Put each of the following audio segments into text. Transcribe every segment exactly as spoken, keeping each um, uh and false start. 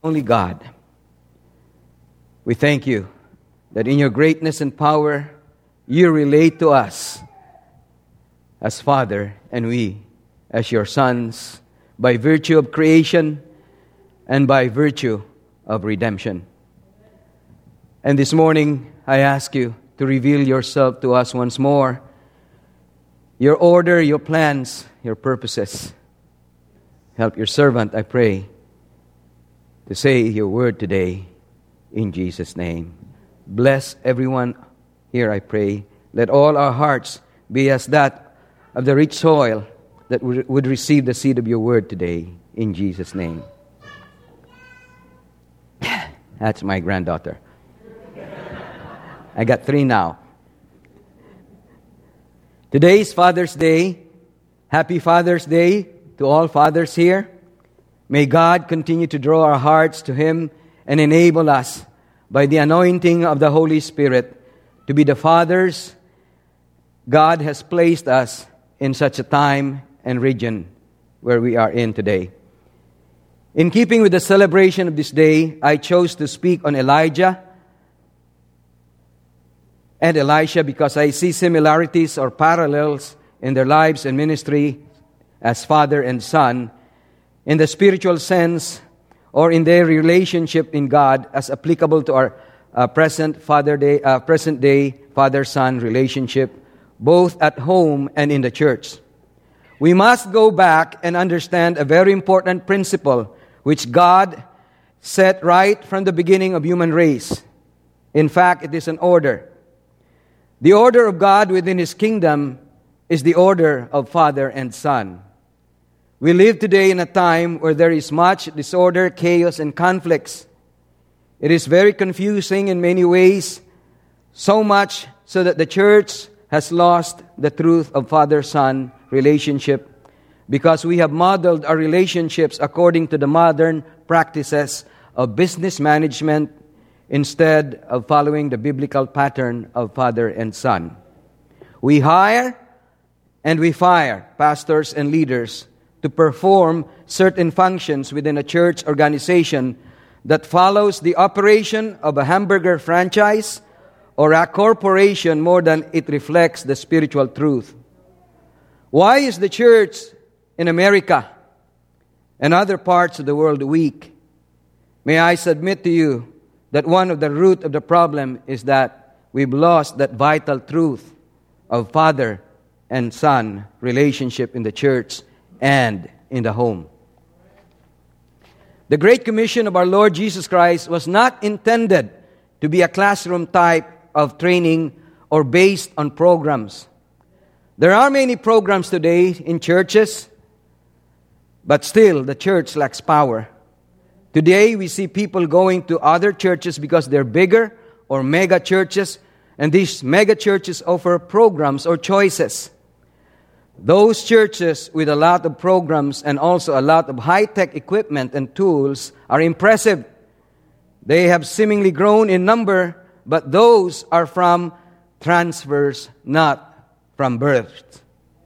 only God, we thank you that in your greatness and power, you relate to us as Father and we as your sons by virtue of creation and by virtue of redemption. And this morning, I ask you to reveal yourself to us once more, your order, your plans, your purposes. Help your servant, I pray, to say your word today in Jesus' name. Bless everyone here, I pray. Let all our hearts be as that of the rich soil that would receive the seed of your word today in Jesus' name. That's my granddaughter. I got three now. Today is Father's Day. Happy Father's Day to all fathers here. May God continue to draw our hearts to Him and enable us by the anointing of the Holy Spirit to be the fathers God has placed us in such a time and region where we are in today. In keeping with the celebration of this day, I chose to speak on Elijah and Elisha because I see similarities or parallels in their lives and ministry as father and son in the spiritual sense or in their relationship in God as applicable to our uh, present father day, uh, present day father-son relationship, both at home and in the church. We must go back and understand a very important principle which God set right from the beginning of human race. In fact, it is an order. The order of God within His kingdom is the order of father and son. We live today in a time where there is much disorder, chaos, and conflicts. It is very confusing in many ways, so much so that the church has lost the truth of father-son relationship because we have modeled our relationships according to the modern practices of business management instead of following the biblical pattern of father and son. We hire and we fire pastors and leaders to perform certain functions within a church organization that follows the operation of a hamburger franchise or a corporation more than it reflects the spiritual truth. Why is the church in America and other parts of the world weak? May I submit to you that one of the root of the problem is that we've lost that vital truth of father and son relationship in the church and in the home. The Great Commission of our Lord Jesus Christ was not intended to be a classroom type of training or based on programs. There are many programs today in churches, but still the church lacks power. Today we see people going to other churches because they're bigger or mega churches, and these mega churches offer programs or choices. Those churches with a lot of programs and also a lot of high-tech equipment and tools are impressive. They have seemingly grown in number, but those are from transfers, not from birth.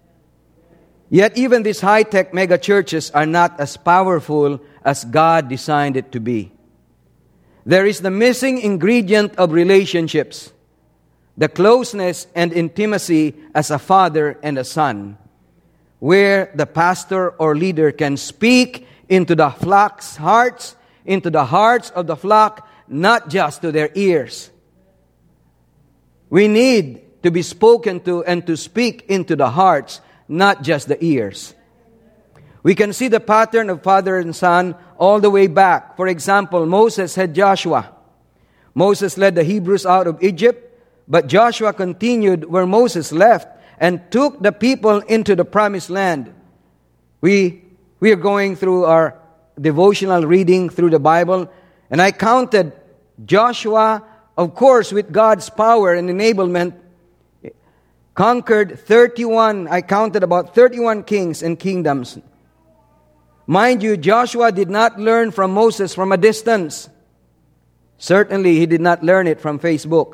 Yet even these high-tech mega churches are not as powerful as God designed it to be. There is the missing ingredient of relationships, the closeness and intimacy as a father and a son, where the pastor or leader can speak into the flock's hearts, into the hearts of the flock, not just to their ears. We need to be spoken to and to speak into the hearts, not just the ears. We can see the pattern of father and son all the way back. For example, Moses had Joshua. Moses led the Hebrews out of Egypt, but Joshua continued where Moses left and took the people into the promised land. We, we are going through our devotional reading through the Bible, and I counted Joshua, of course, with God's power and enablement, conquered thirty-one, I counted about thirty-one kings and kingdoms. Mind you, Joshua did not learn from Moses from a distance. Certainly, he did not learn it from Facebook.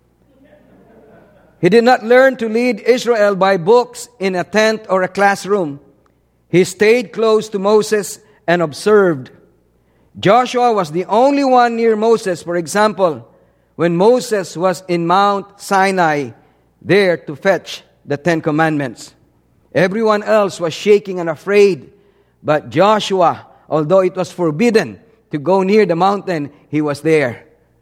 He did not learn to lead Israel by books in a tent or a classroom. He stayed close to Moses and observed. Joshua was the only one near Moses, for example, when Moses was in Mount Sinai, there to fetch the Ten Commandments. Everyone else was shaking and afraid, but Joshua, although it was forbidden to go near the mountain, he was there.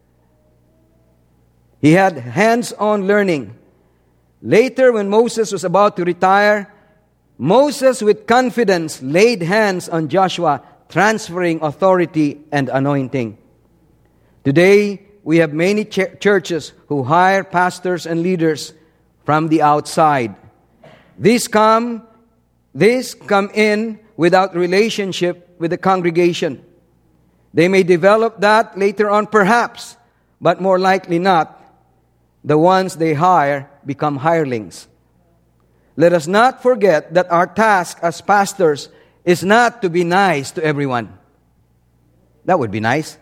He had hands-on learning. Later, when Moses was about to retire, Moses with confidence laid hands on Joshua, transferring authority and anointing. Today, we have many ch- churches who hire pastors and leaders from the outside. These come, these come in without relationship with the congregation. They may develop that later on perhaps, but more likely not. The ones they hire become hirelings. Let us not forget that our task as pastors is not to be nice to everyone. That would be nice.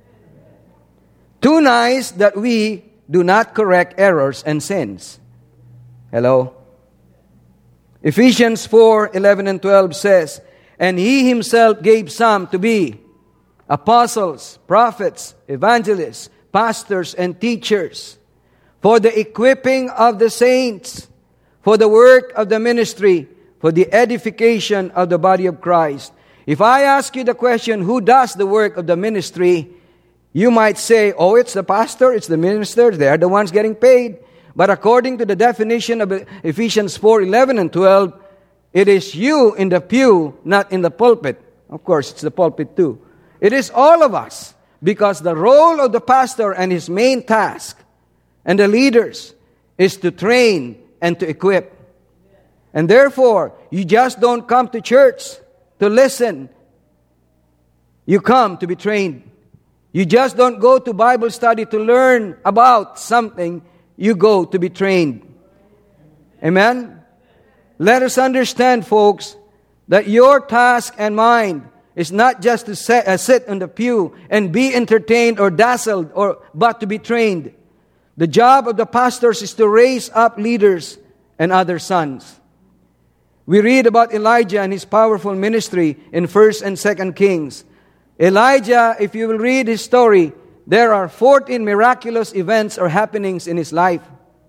Too nice that we do not correct errors and sins. Hello? Ephesians four, eleven and twelve says, "And He Himself gave some to be apostles, prophets, evangelists, pastors, and teachers, for the equipping of the saints, for the work of the ministry, for the edification of the body of Christ." If I ask you the question, who does the work of the ministry, you might say, oh, it's the pastor, it's the minister, they're the ones getting paid. But according to the definition of Ephesians four, eleven and twelve, it is you in the pew, not in the pulpit. Of course, it's the pulpit too. It is all of us, because the role of the pastor and his main task and the leaders is to train and to equip. And therefore, you just don't come to church to listen. You come to be trained. You just don't go to Bible study to learn about something. You go to be trained. Amen? Let us understand, folks, that your task and mine is not just to sit, uh, sit on the pew and be entertained or dazzled, or but to be trained. The job of the pastors is to raise up leaders and other sons. We read about Elijah and his powerful ministry in First and Second Kings. Elijah, if you will read his story, there are fourteen miraculous events or happenings in his life.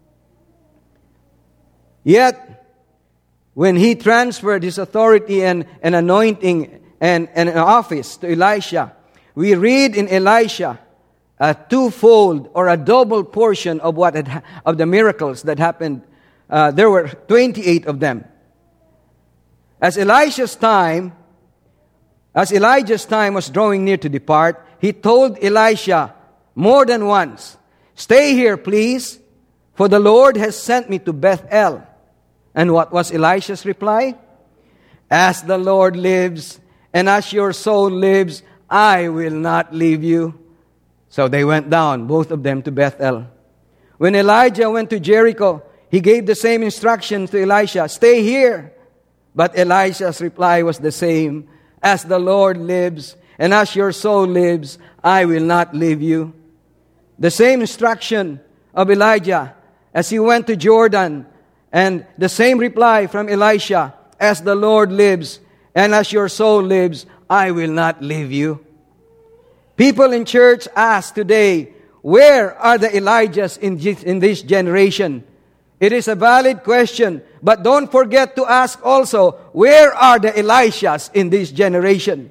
Yet, when he transferred his authority and, and anointing and, and an office to Elisha, we read in Elisha a twofold or a double portion of what had, of the miracles that happened. Uh, there were twenty-eight of them. As Elisha's time, as Elijah's time was drawing near to depart, he told Elisha more than once, "Stay here, please, for the Lord has sent me to Bethel." And what was Elisha's reply? "As the Lord lives, and as your soul lives, I will not leave you." So they went down, both of them, to Bethel. When Elijah went to Jericho, he gave the same instructions to Elisha, "Stay here." But Elisha's reply was the same, "As the Lord lives, and as your soul lives, I will not leave you." The same instruction of Elijah as he went to Jordan, and the same reply from Elisha, "As the Lord lives, and as your soul lives, I will not leave you." People in church ask today, where are the Elijahs in, in this generation? It is a valid question, but don't forget to ask also, where are the Elishas in this generation?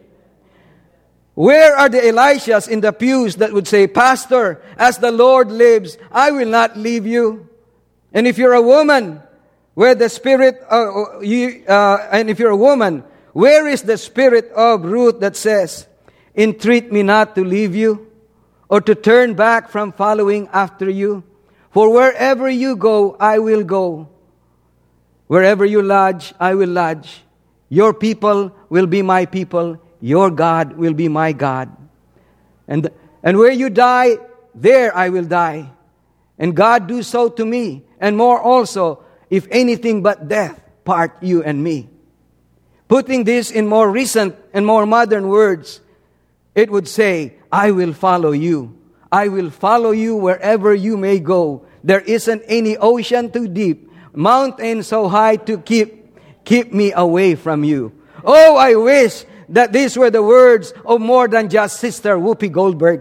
Where are the Elishas in the pews that would say, "Pastor, as the Lord lives, I will not leave you"? And if you're a woman, where the spirit, uh, you, uh, and if you're a woman, where is the spirit of Ruth that says, "Entreat me not to leave you, or to turn back from following after you? For wherever you go, I will go. Wherever you lodge, I will lodge. Your people will be my people. Your God will be my God. And, and where you die, there I will die. And God do so to me, and more also, if anything but death part you and me." Putting this in more recent and more modern words, it would say, "I will follow you. I will follow you wherever you may go. There isn't any ocean too deep, mountain so high to keep, keep me away from you." Oh, I wish that these were the words of more than just Sister Whoopi Goldberg.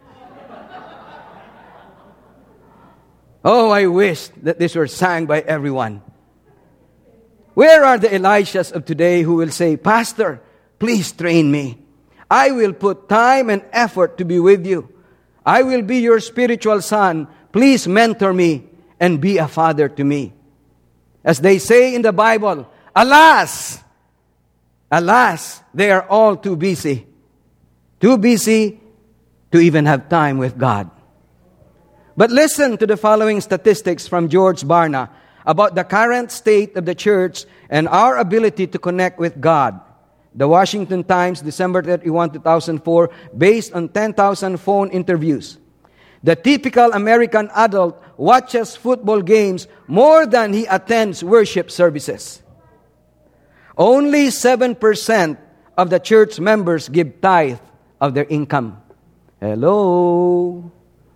Oh, I wish that these were sang by everyone. Where are the Elishas of today who will say, Pastor, please train me. I will put time and effort to be with you. I will be your spiritual son. Please mentor me and be a father to me. As they say in the Bible, alas, alas, they are all too busy. Too busy to even have time with God. But listen to the following statistics from George Barna about the current state of the church and our ability to connect with God. The Washington Times, December thirty-first, two thousand four, based on ten thousand phone interviews. The typical American adult watches football games more than he attends worship services. Only seven percent of the church members give tithe of their income. Hello?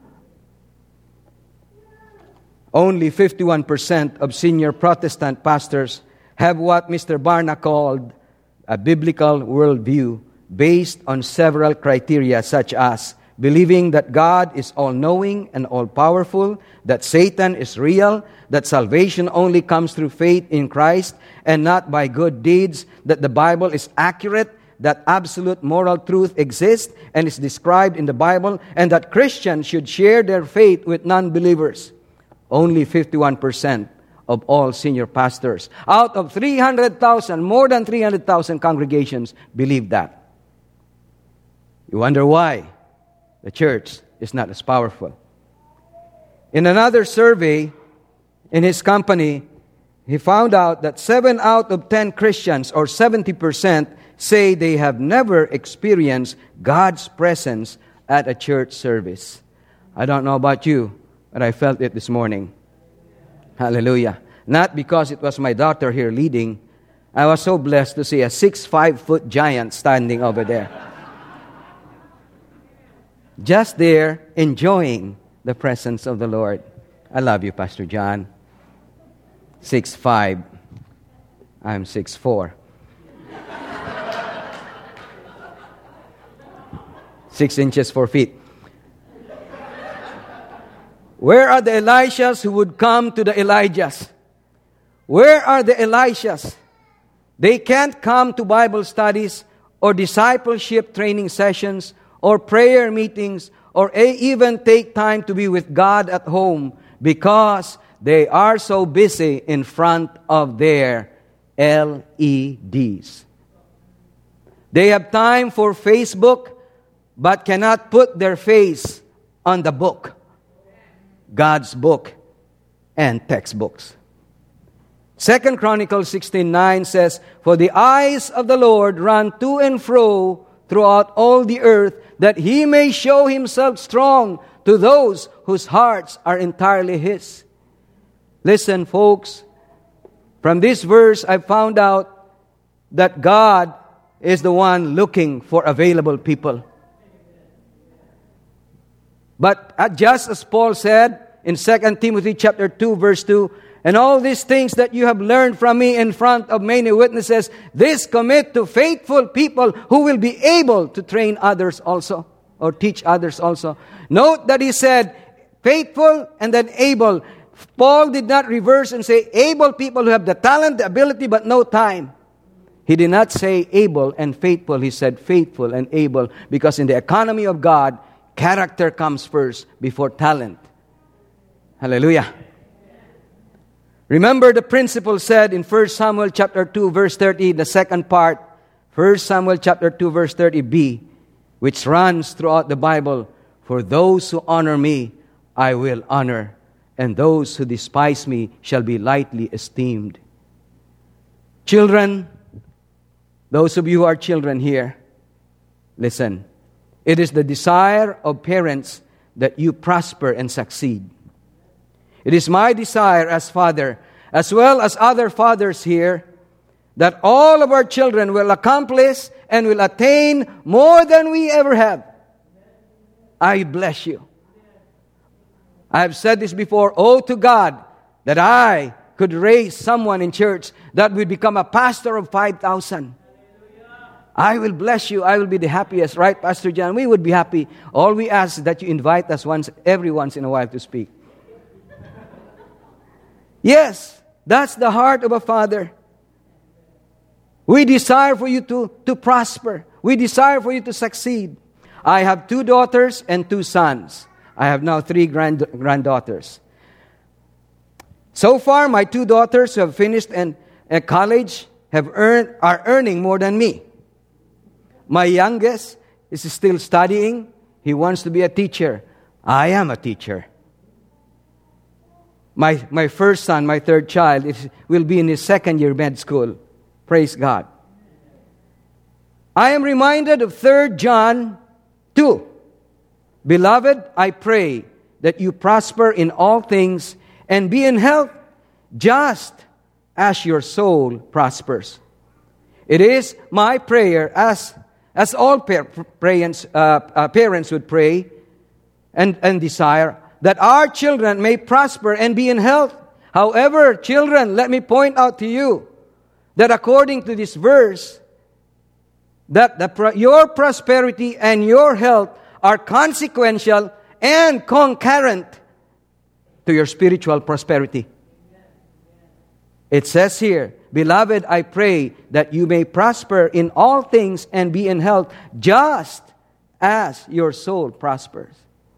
Only fifty-one percent of senior Protestant pastors have what Mister Barna called a biblical worldview based on several criteria such as believing that God is all-knowing and all-powerful, that Satan is real, that salvation only comes through faith in Christ and not by good deeds, that the Bible is accurate, that absolute moral truth exists and is described in the Bible, and that Christians should share their faith with non-believers. Only fifty-one percent of all senior pastors out of three hundred thousand, more than three hundred thousand congregations believe that. You wonder why the church is not as powerful. In another survey in his company, he found out that seven out of ten Christians, or seventy percent, say they have never experienced God's presence at a church service. I don't know about you, but I felt it this morning. Hallelujah. Not because it was my daughter here leading. I was so blessed to see a six, five foot giant standing over there. Just there, enjoying the presence of the Lord. I love you, Pastor John. Six, five. I'm six, four. Six inches, four feet. Where are the Elishas who would come to the Elijahs? Where are the Elishas? They can't come to Bible studies or discipleship training sessions or prayer meetings or even take time to be with God at home because they are so busy in front of their L E Ds. They have time for Facebook but cannot put their face on the book. God's book and textbooks. Second Chronicles sixteen nine says, For the eyes of the Lord run to and fro throughout all the earth, that He may show Himself strong to those whose hearts are entirely His. Listen, folks, from this verse I found out that God is the one looking for available people. But just as Paul said in Second Timothy chapter two, verse two, and all these things that you have learned from me in front of many witnesses, this commit to faithful people who will be able to train others also, or teach others also. Note that he said faithful and then able. Paul did not reverse and say able people who have the talent, the ability, but no time. He did not say able and faithful. He said faithful and able, because in the economy of God, character comes first before talent. Hallelujah. Remember the principle said in First Samuel chapter two, verse thirty, the second part, First Samuel chapter two, verse thirty b, which runs throughout the Bible, For those who honor me, I will honor, and those who despise me shall be lightly esteemed. Children, those of you who are children here, listen. It is the desire of parents that you prosper and succeed. It is my desire as father, as well as other fathers here, that all of our children will accomplish and will attain more than we ever have. I bless you. I have said this before. Oh, to God, that I could raise someone in church that would become a pastor of five thousand. I will bless you. I will be the happiest. Right, Pastor John? We would be happy. All we ask is that you invite us once, every once in a while to speak. Yes, that's the heart of a father. We desire for you to, to prosper. We desire for you to succeed. I have two daughters and two sons. I have now three grand, granddaughters. So far, my two daughters who have finished in, in college have earned, are earning more than me. My youngest is still studying. He wants to be a teacher. I am a teacher. My, my first son, my third child, is, will be in his second year med school. Praise God. I am reminded of Third John two. Beloved, I pray that you prosper in all things and be in health just as your soul prospers. It is my prayer, as, as all par- parents, uh, uh, parents would pray and, and desire, that our children may prosper and be in health. However, children, let me point out to you that according to this verse, that the pro- your prosperity and your health are consequential and concurrent to your spiritual prosperity. It says here, beloved, I pray that you may prosper in all things and be in health, just as your soul prospers.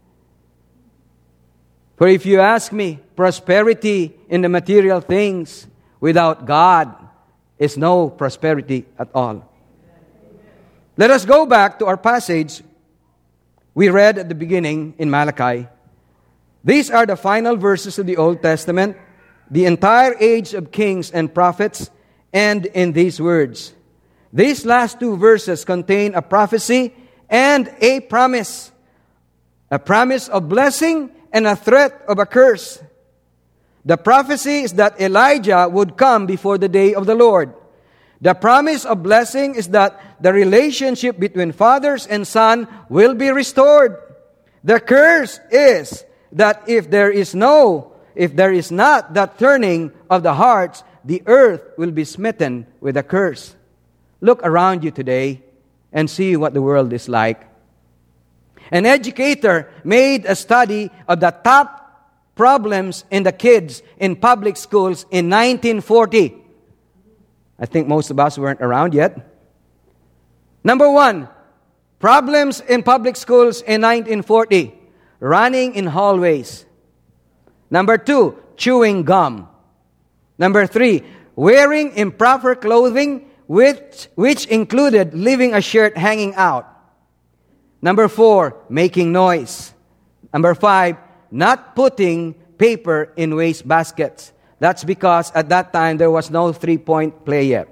For if you ask me, prosperity in the material things without God is no prosperity at all. Let us go back to our passage we read at the beginning in Malachi. These are the final verses of the Old Testament, the entire age of kings and prophets, and in these words. These last two verses contain a prophecy and a promise. A promise of blessing and a threat of a curse. The prophecy is that Elijah would come before the day of the Lord. The promise of blessing is that the relationship between fathers and son will be restored. The curse is that if there is no, if there is not that turning of the hearts, the earth will be smitten with a curse. Look around you today and see what the world is like. An educator made a study of the top problems in the kids in public schools in nineteen forty. I think most of us weren't around yet. Number one, problems in public schools in nineteen forty. Running in hallways. Number two, chewing gum. Number three, wearing improper clothing which, which included leaving a shirt hanging out. Number four, making noise. Number five, not putting paper in waste baskets. That's because at that time there was no three-point play yet.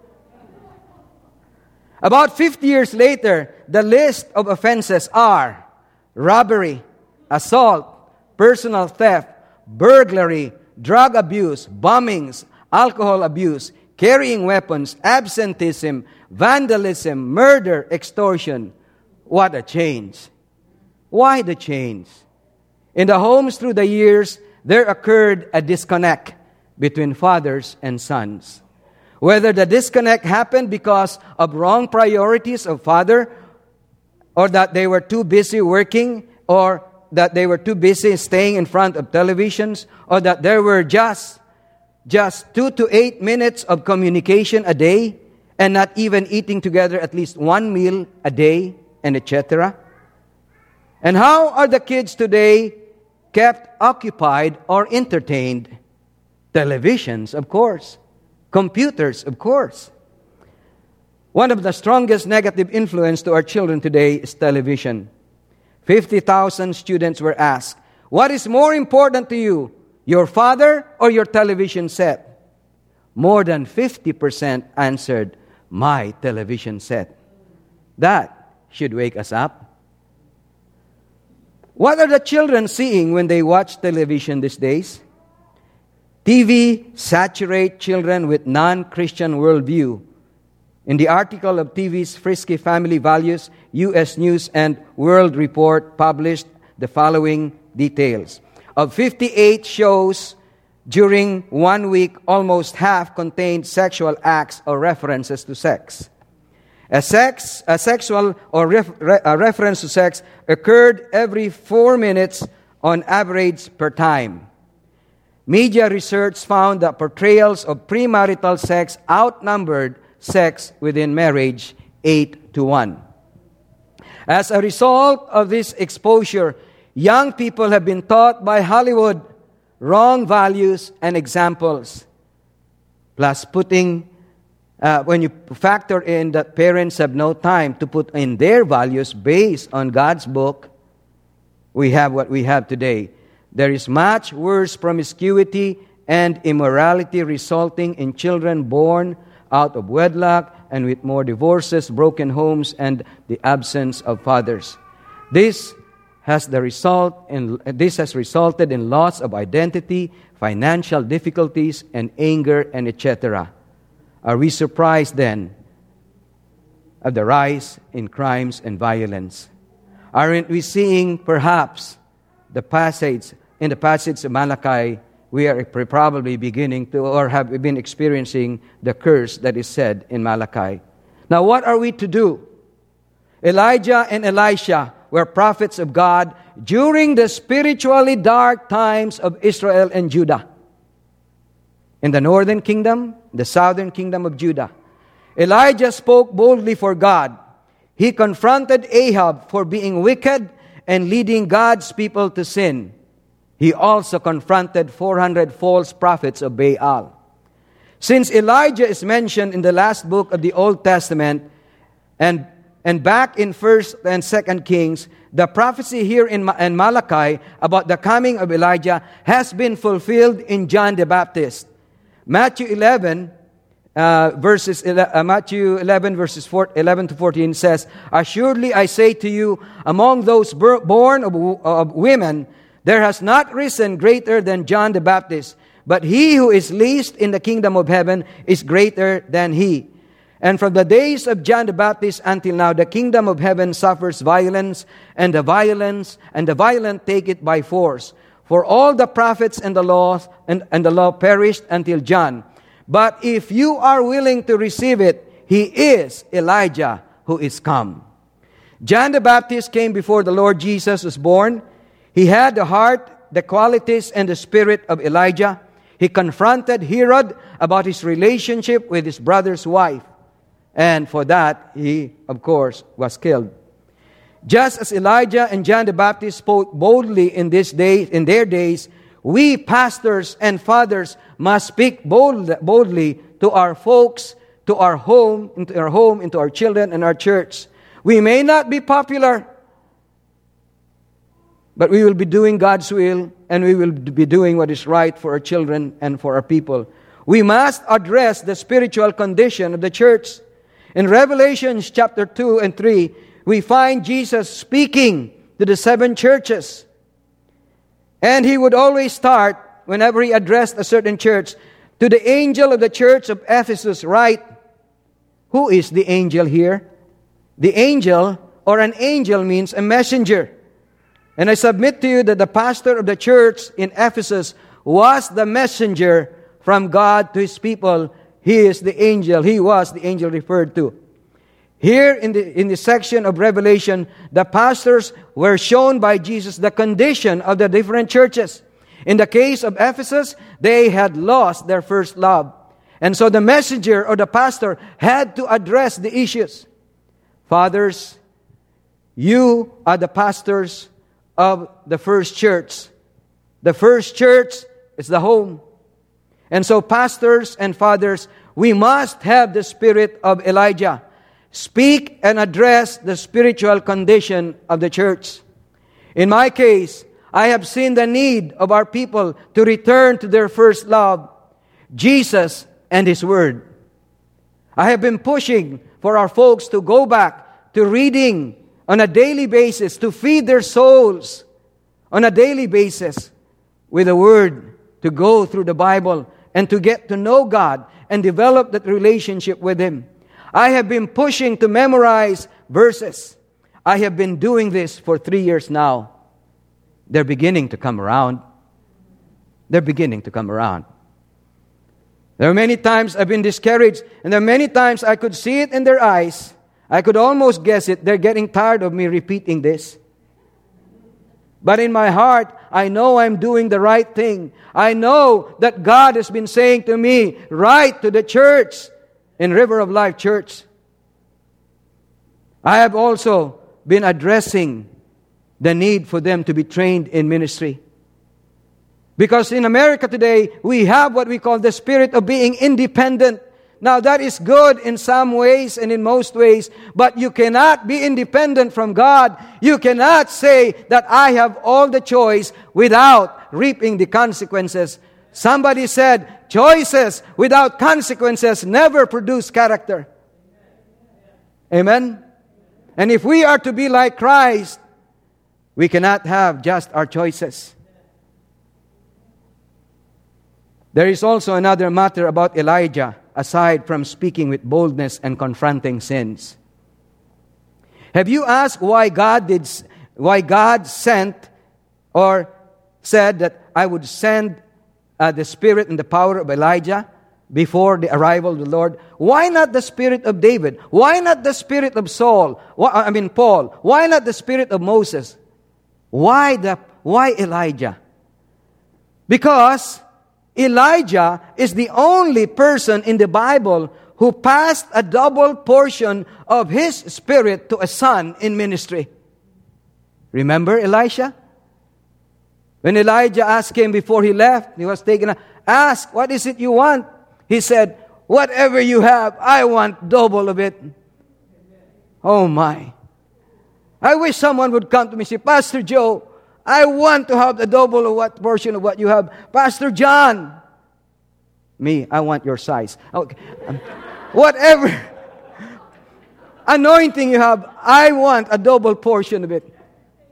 About fifty years later, the list of offenses are robbery, assault, personal theft, burglary, drug abuse, bombings, alcohol abuse, carrying weapons, absenteeism, vandalism, murder, extortion. What a change. Why the change? In the homes through the years, there occurred a disconnect between fathers and sons. Whether the disconnect happened because of wrong priorities of father, or that they were too busy working, or that they were too busy staying in front of televisions, or that there were just, just two to eight minutes of communication a day, and not even eating together at least one meal a day, and et cetera. And how are the kids today kept occupied or entertained? Televisions, of course. Computers, of course. One of the strongest negative influence to our children today is television. fifty thousand students were asked, what is more important to you, your father or your television set? More than fifty percent answered, my television set. That should wake us up. What are the children seeing when they watch television these days? T V saturates children with non-Christian worldview. In the article of T V's Frisky Family Values, U S News and World Report published the following details. Of fifty-eight shows during one week, almost half contained sexual acts or references to sex. A sex, a sexual or ref, re, a reference to sex occurred every four minutes on average per time. Media research found that portrayals of premarital sex outnumbered sex within marriage eight to one. As a result of this exposure, young people have been taught by Hollywood wrong values and examples. Plus, putting Uh, when you factor in that parents have no time to put in their values based on God's book, we have what we have today. There is much worse promiscuity and immorality resulting in children born out of wedlock and with more divorces, broken homes, and the absence of fathers. This has the result in this has resulted in loss of identity, financial difficulties, and anger, and et cetera. Are we surprised then of the rise in crimes and violence? Aren't we seeing perhaps the passage, in the passage of Malachi, we are probably beginning to or have been experiencing the curse that is said in Malachi. Now what are we to do? Elijah and Elisha were prophets of God during the spiritually dark times of Israel and Judah. In the northern kingdom, the southern kingdom of Judah. Elijah spoke boldly for God. He confronted Ahab for being wicked and leading God's people to sin. He also confronted four hundred false prophets of Baal. Since Elijah is mentioned in the last book of the Old Testament and, and back in First and Second Kings, the prophecy here in, in Malachi about the coming of Elijah has been fulfilled in John the Baptist. Matthew eleven, uh, verses uh, Matthew eleven, verses four, eleven to fourteen says, "Assuredly I say to you, among those bur- born of, of women, there has not risen greater than John the Baptist. But he who is least in the kingdom of heaven is greater than he. And from the days of John the Baptist until now, the kingdom of heaven suffers violence, and the violence and the violent take it by force. For all the prophets and the law and, and the law perished until John. But if you are willing to receive it, he is Elijah who is come." John the Baptist came before the Lord Jesus was born. He had the heart, the qualities, and the spirit of Elijah. He confronted Herod about his relationship with his brother's wife. And for that, he, of course, was killed. Just as Elijah and John the Baptist spoke boldly in this day, in their days, we pastors and fathers must speak bold, boldly to our folks, to our home, into our home, into our children and our church. We may not be popular, but we will be doing God's will, and we will be doing what is right for our children and for our people. We must address the spiritual condition of the church. In Revelation chapter two and three, we find Jesus speaking to the seven churches. And he would always start, whenever he addressed a certain church, to the angel of the church of Ephesus, write. Who is the angel here? The angel, or an angel, means a messenger. And I submit to you that the pastor of the church in Ephesus was the messenger from God to his people. He is the angel. He was the angel referred to. Here in the in the section of Revelation, the pastors were shown by Jesus the condition of the different churches. In the case of Ephesus, they had lost their first love. And so the messenger or the pastor had to address the issues. Fathers, you are the pastors of the first church. The first church is the home. And so pastors and fathers, we must have the spirit of Elijah. Speak and address the spiritual condition of the church. In my case, I have seen the need of our people to return to their first love, Jesus and His Word. I have been pushing for our folks to go back to reading on a daily basis, to feed their souls on a daily basis with the Word, to go through the Bible and to get to know God and develop that relationship with Him. I have been pushing to memorize verses. I have been doing this for three years now. They're beginning to come around. They're beginning to come around. There are many times I've been discouraged, and there are many times I could see it in their eyes. I could almost guess it. They're getting tired of me repeating this. But in my heart, I know I'm doing the right thing. I know that God has been saying to me, write to the church in River of Life Church. I have also been addressing the need for them to be trained in ministry. Because in America today, we have what we call the spirit of being independent. Now that is good in some ways and in most ways, but you cannot be independent from God. You cannot say that I have all the choice without reaping the consequences. Somebody said, choices without consequences never produce character. Amen? And if we are to be like Christ, we cannot have just our choices. There is also another matter about Elijah, aside from speaking with boldness and confronting sins. Have you asked why God did, why God sent or said that I would send uh, the spirit and the power of Elijah before the arrival of the Lord? Why not the spirit of David? Why not the spirit of Saul? Why, I mean Paul. Why not the spirit of Moses? Why the why Elijah? Because Elijah is the only person in the Bible who passed a double portion of his spirit to a son in ministry. Remember Elisha? When Elijah asked him before he left, he was taken, ask, what is it you want? He said, whatever you have, I want double of it. Oh my. I wish someone would come to me and say, Pastor Joe, I want to have the double of what portion of what you have. Pastor John, me, I want your size. Okay. Um, whatever anointing you have, I want a double portion of it.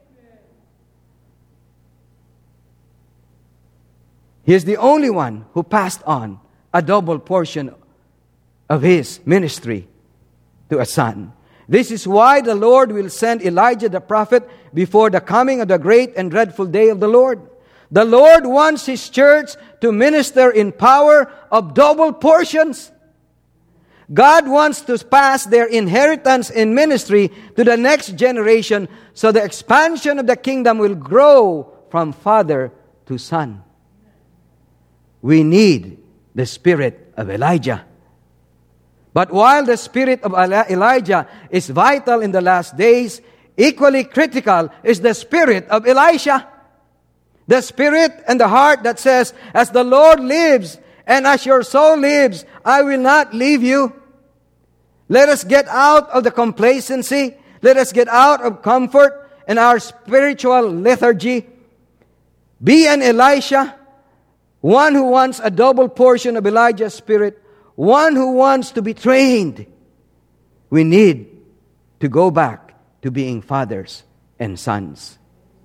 He is the only one who passed on a double portion of his ministry to a son. This is why the Lord will send Elijah the prophet before the coming of the great and dreadful day of the Lord. The Lord wants His church to minister in power of double portions. God wants to pass their inheritance in ministry to the next generation, so the expansion of the kingdom will grow from father to son. We need the spirit of Elijah. But while the spirit of Elijah is vital in the last days, equally critical is the spirit of Elisha. The spirit and the heart that says, as the Lord lives and as your soul lives, I will not leave you. Let us get out of the complacency. Let us get out of comfort and our spiritual lethargy. Be an Elisha, one who wants a double portion of Elijah's spirit, one who wants to be trained. We need to go back to being fathers and sons.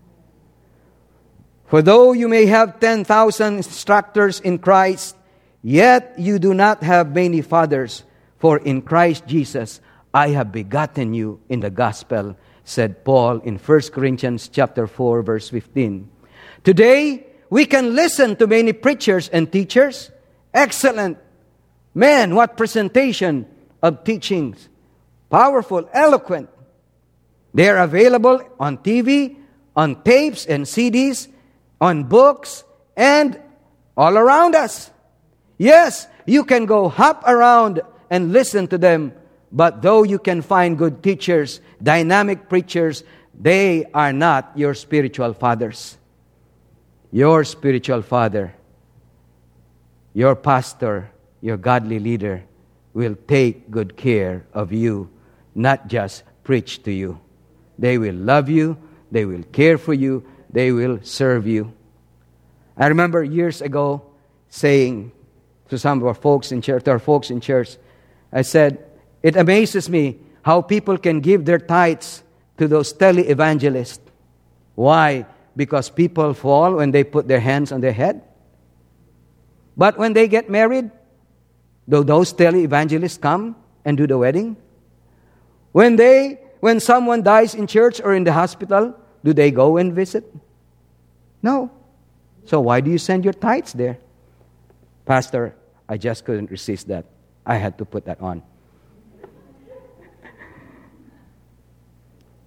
For though you may have ten thousand instructors in Christ, yet you do not have many fathers. For in Christ Jesus, I have begotten you in the gospel, said Paul in First Corinthians chapter four, verse fifteen. Today, we can listen to many preachers and teachers. Excellent. Man, what presentation of teachings. Powerful, eloquent. They are available on T V, on tapes and C Ds, on books, and all around us. Yes, you can go hop around and listen to them, but though you can find good teachers, dynamic preachers, they are not your spiritual fathers. Your spiritual father, your pastor, your godly leader will take good care of you, not just preach to you. They will love you, they will care for you, they will serve you. I remember years ago saying to some of our folks in church, to our folks in church, I said, it amazes me how people can give their tithes to those tele-evangelists. Why? Because people fall when they put their hands on their head. But when they get married, do those tele-evangelists come and do the wedding? When they, when someone dies in church or in the hospital, do they go and visit? No. So why do you send your tithes there? Pastor, I just couldn't resist that. I had to put that on.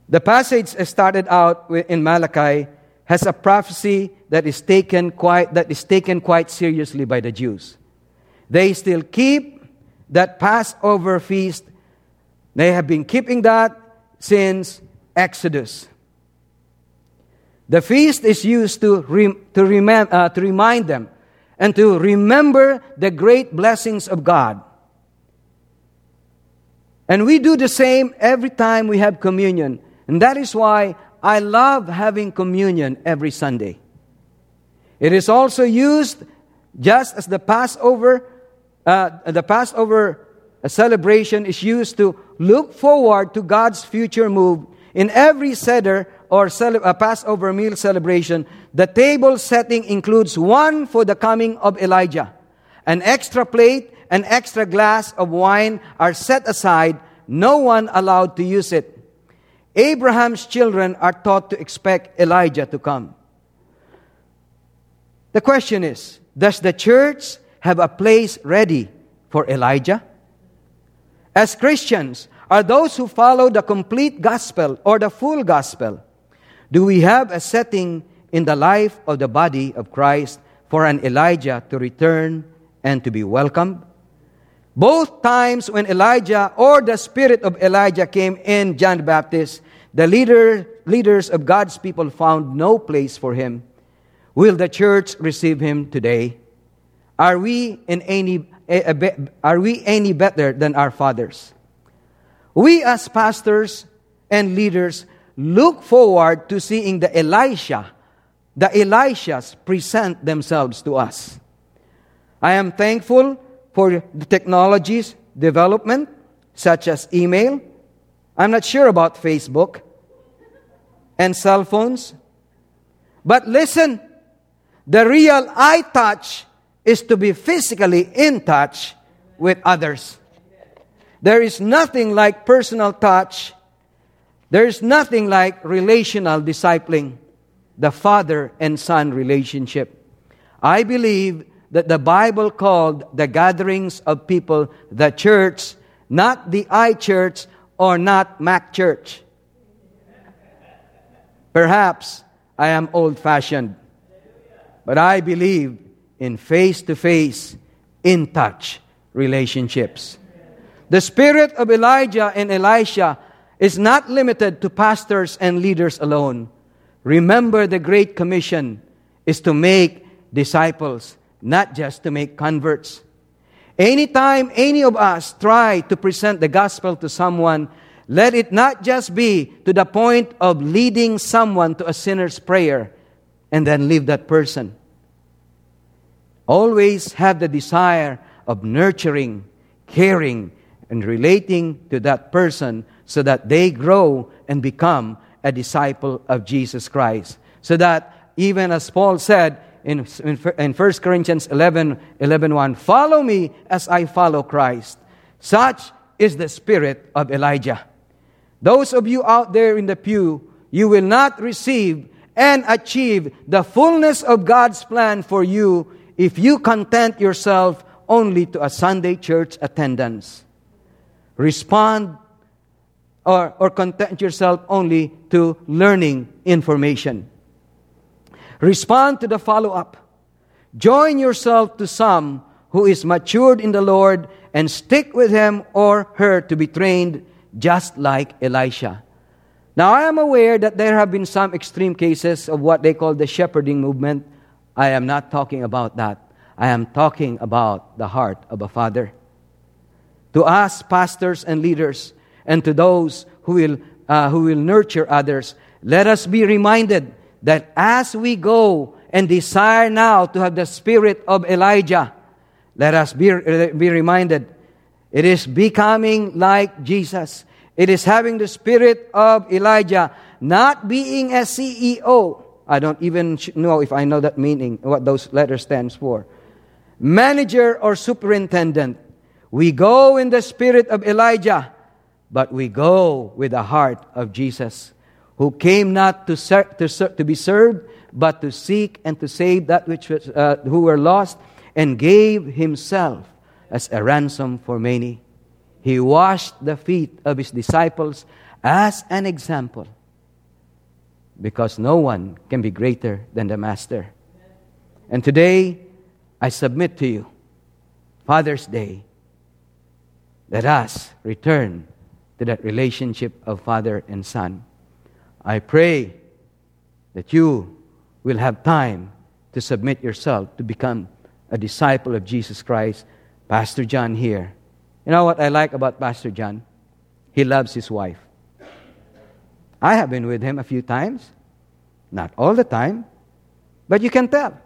The passage started out in Malachi has a prophecy that is taken quite that is taken quite seriously by the Jews. They still keep that Passover feast. They have been keeping that since Exodus. The feast is used to re- to, remem- uh, to remind them and to remember the great blessings of God. And we do the same every time we have communion. And that is why I love having communion every Sunday. It is also used just as the Passover, uh, the Passover celebration is used to look forward to God's future move. In every Seder or cele- uh, Passover meal celebration, the table setting includes one for the coming of Elijah. An extra plate, an extra glass of wine are set aside, no one allowed to use it. Abraham's children are taught to expect Elijah to come. The question is, does the church have a place ready for Elijah? As Christians, are those who follow the complete gospel or the full gospel, do we have a setting in the life of the body of Christ for an Elijah to return and to be welcomed? Both times when Elijah or the spirit of Elijah came in John the Baptist, the leader, leaders of God's people found no place for him. Will the church receive him today? Are we in any are we any better than our fathers? We as pastors and leaders look forward to seeing the Elisha, the Elishas present themselves to us. I am thankful for the technologies development, such as email. I'm not sure about Facebook and cell phones. But listen, the real eye touch is to be physically in touch with others. There is nothing like personal touch. There is nothing like relational discipling, the father and son relationship. I believe that the Bible called the gatherings of people the church, not the I church or not Mac church. Perhaps I am old-fashioned, but I believe in face-to-face, in-touch relationships. The spirit of Elijah and Elisha is not limited to pastors and leaders alone. Remember, the Great Commission is to make disciples, not just to make converts. Anytime any of us try to present the gospel to someone, let it not just be to the point of leading someone to a sinner's prayer and then leave that person. Always have the desire of nurturing, caring, and relating to that person so that they grow and become a disciple of Jesus Christ. So that even as Paul said in, in First Corinthians eleven, eleven one, follow me as I follow Christ. Such is the spirit of Elijah. Those of you out there in the pew, you will not receive and achieve the fullness of God's plan for you if you content yourself only to a Sunday church attendance. Respond or, or content yourself only to learning information. Respond to the follow-up. Join yourself to some who is matured in the Lord and stick with him or her to be trained just like Elisha. Now, I am aware that there have been some extreme cases of what they call the shepherding movement. I am not talking about that. I am talking about the heart of a father. To us, pastors and leaders, and to those who will uh, who will nurture others, let us be reminded that as we go and desire now to have the spirit of Elijah, let us be, be reminded it is becoming like Jesus. It is having the spirit of Elijah, not being a C E O. I don't even know if I know that meaning, what those letters stands for. Manager or superintendent. We go in the spirit of Elijah, but we go with the heart of Jesus, who came not to ser- to, ser- to be served, but to seek and to save that which was, uh, who were lost, and gave himself as a ransom for many. He washed the feet of his disciples as an example. because no one can be greater than the Master. And today, I submit to you, Father's Day, let us return to that relationship of father and son. I pray that you will have time to submit yourself to become a disciple of Jesus Christ. Pastor John here. You know what I like about Pastor John? He loves his wife. I have been with him a few times. Not all the time, but you can tell.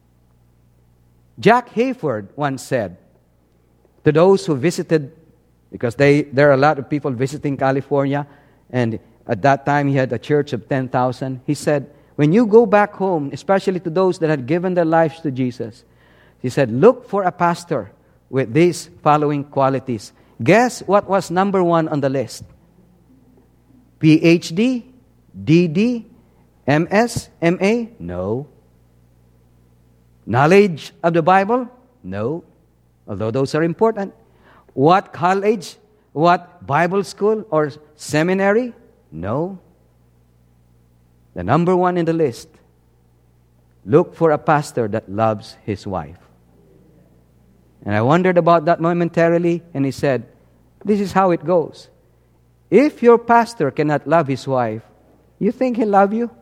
Jack Hayford once said to those who visited, because they, there are a lot of people visiting California, and at that time he had a church of ten thousand. He said, when you go back home, especially to those that had given their lives to Jesus, he said, look for a pastor with these following qualities. Guess what was number one on the list? P H D, D D, M S, M A? No. Knowledge of the Bible? No. Although those are important. What college? What Bible school or seminary? No. The number one in the list. Look for a pastor that loves his wife. And I wondered about that momentarily, and he said, this is how it goes. If your pastor cannot love his wife, you think he'll love you?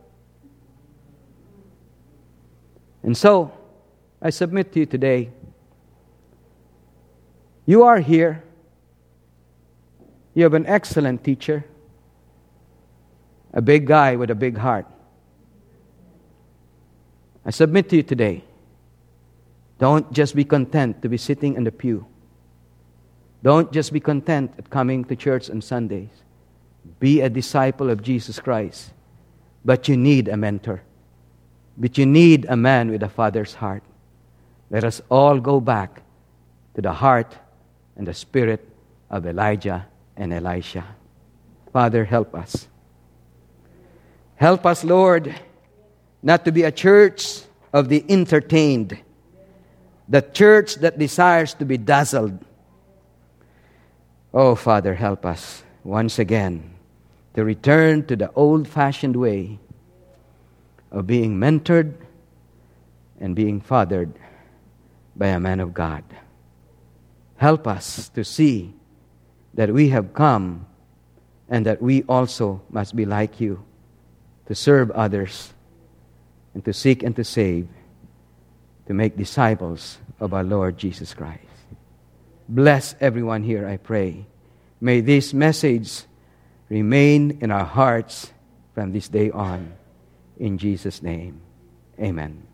And so, I submit to you today, you are here. You have an excellent teacher, a big guy with a big heart. I submit to you today, don't just be content to be sitting in the pew. Don't just be content at coming to church on Sundays. Be a disciple of Jesus Christ. But you need a mentor. But you need a man with a father's heart. Let us all go back to the heart and the spirit of Elijah and Elisha. Father, help us. Help us, Lord, not to be a church of the entertained, the church that desires to be dazzled. Oh, Father, help us once again to return to the old-fashioned way of being mentored and being fathered by a man of God. Help us to see that we have come and that we also must be like you, to serve others and to seek and to save, to make disciples of our Lord Jesus Christ. Bless everyone here, I pray. May this message remain in our hearts from this day on. In Jesus' name, amen.